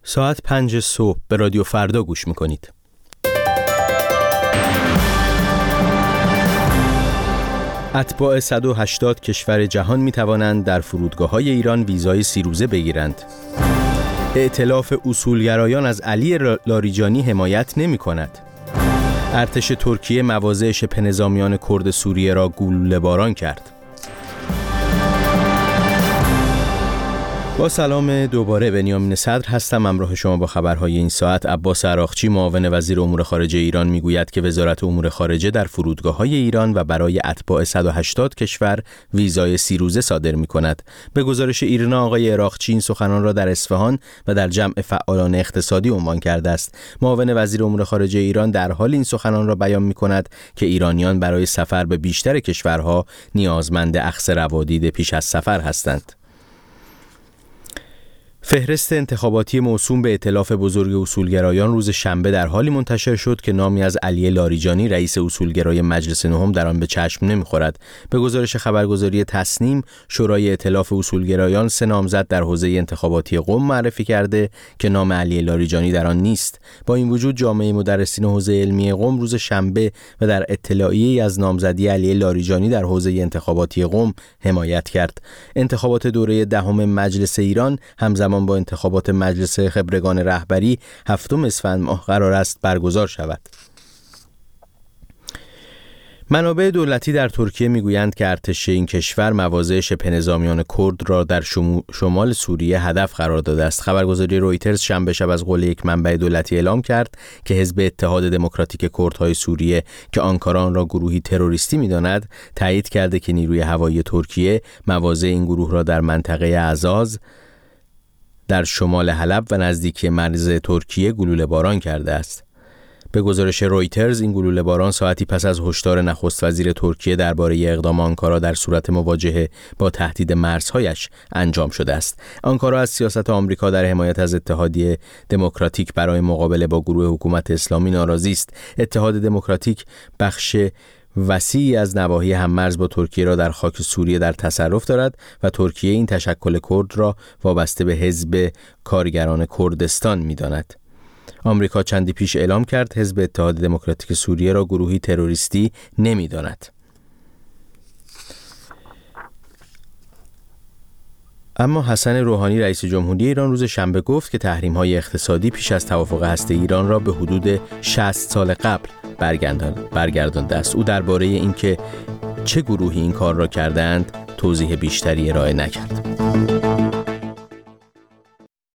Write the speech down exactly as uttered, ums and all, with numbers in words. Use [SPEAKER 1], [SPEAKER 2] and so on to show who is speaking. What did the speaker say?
[SPEAKER 1] ساعت پنج صبح به رادیو فردا گوش میکنید. اتباع صد و هشتاد کشور جهان میتوانند در فرودگاه‌های ایران ویزای سی روزه بگیرند. ائتلاف اصولگرایان از علی لاریجانی حمایت نمی کند. ارتش ترکیه مواضع شبه نظامیان کرد سوریه را گلوله باران کرد. با سلام دوباره، بنیامین صدر هستم. همراه شما با خبرهای این ساعت. عباس عراقچی معاون وزیر امور خارجه ایران میگوید که وزارت امور خارجه در فرودگاه‌های ایران و برای اتباع صد و هشتاد کشور ویزای سی روزه صادر می‌کند. به گزارش ایرنا، آقای عراقچی این سخنان را در اصفهان و در جمع فعالان اقتصادی عنوان کرده است. معاون وزیر امور خارجه ایران در حال این سخنان را بیان می‌کند که ایرانیان برای سفر به بیشتر کشورها نیازمند اخذ روادید پیش از سفر هستند. فهرست انتخاباتی موسوم به ائتلاف بزرگ اصولگرایان روز شنبه در حالی منتشر شد که نامی از علی لاریجانی، رئیس اصولگرای مجلس نهم، در آن به چشم نمی‌خورد. به گزارش خبرگزاری تصنیم، شورای ائتلاف اصولگرایان سه نامزد در حوزه انتخاباتی قم معرفی کرده که نام علی لاریجانی در آن نیست. با این وجود جامعه مدرسین حوزه علمی قم روز شنبه و در اطلاعیه‌ای از نامزدی علی لاریجانی در حوزه انتخاباتی قم حمایت کرد. انتخابات دوره دهم مجلس ایران همزمان با انتخابات مجلس خبرگان رهبری هفتم اسفند ماه قرار است برگزار شود. منابع دولتی در ترکیه میگویند که ارتش این کشور مواضع شبه نظامیان کرد را در شمال سوریه هدف قرار داده است. خبرگزاری رویترز شنبه شب از قول یک منبع دولتی اعلام کرد که حزب اتحاد دموکراتیک کردهای سوریه که آنکارا آن را گروهی تروریستی می‌داند، تایید کرده که نیروی هوایی ترکیه مواضع این گروه را در منطقه عزاز در شمال حلب و نزدیکی مرز ترکیه گلوله باران کرده است. به گزارش رویترز، این گلوله باران ساعتی پس از هشدار نخست وزیر ترکیه درباره اقدام آنکارا در صورت مواجهه با تهدید مرزهایش انجام شده است. آنکارا از سیاست آمریکا در حمایت از اتحادیه دموکراتیک برای مقابله با گروه حکومت اسلامی ناراضی است. اتحاد دموکراتیک بخش وسیعی از نواحی هممرز با ترکیه را در خاک سوریه در تصرف دارد و ترکیه این تشکل کرد را وابسته به حزب کارگران کردستان می‌داند. آمریکا چندی پیش اعلام کرد حزب اتحاد دموکراتیک سوریه را گروهی تروریستی نمی‌داند. اما حسن روحانی رئیس جمهوری ایران روز شنبه گفت که تحریم‌های اقتصادی پیش از توافق هسته ایران را به حدود شصت سال قبل برگردانده است. او درباره اینکه چه گروهی این کار را کردند توضیح بیشتری ارائه نکرد.